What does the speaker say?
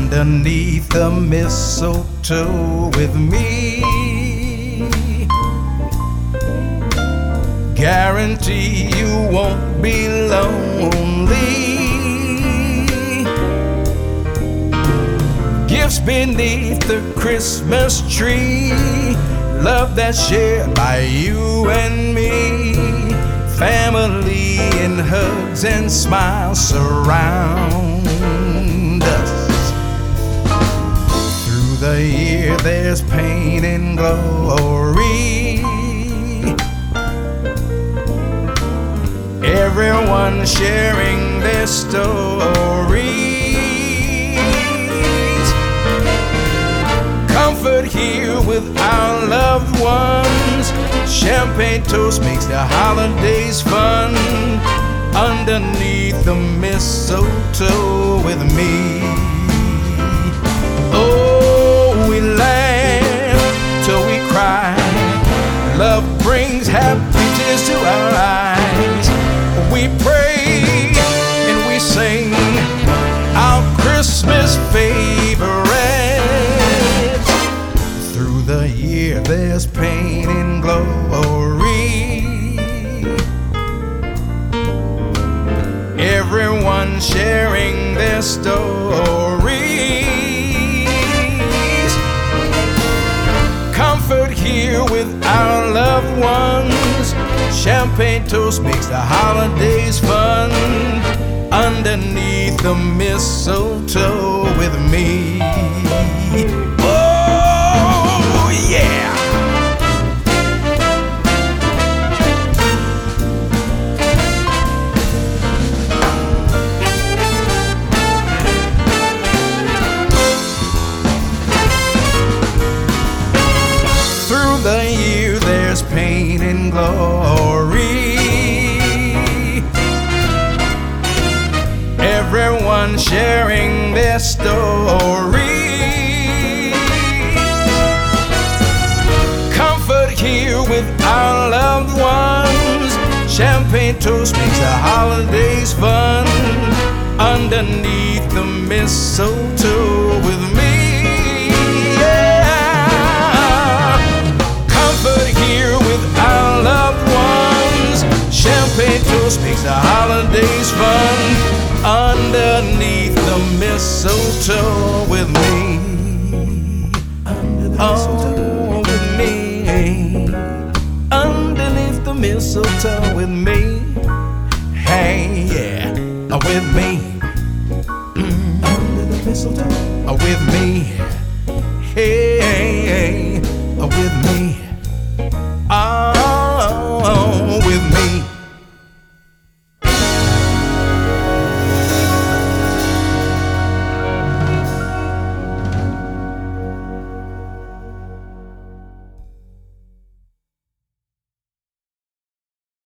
underneath the mistletoe with me. Guarantee you won't be lonely. Gifts beneath the Christmas tree, love that's shared by you and me. Family and hugs and smiles surround us. Through the year there's pain and glory. Everyone sharing their stories. Comfort here with our loved ones. Champagne toast makes the holidays fun. Underneath the mistletoe with me. Oh, we laugh till we cry. Love brings happy tears to our eyes. We pray and we sing our Christmas favorites. Through the year there's pain and glory. Everyone sharing their stories. Comfort here with our loved ones. Champagne toast makes the holidays fun. Underneath the mistletoe with me. Oh, yeah! Through the year there's pain and glory. Everyone sharing their stories. Comfort here with our loved ones. Champagne toast makes the holidays fun. Underneath the mistletoe with me. Champagne toast makes the holidays fun. Underneath the mistletoe with me. Oh, with me. Underneath the mistletoe with me. Hey, yeah, with me. Under the mistletoe with me. Hey, with me.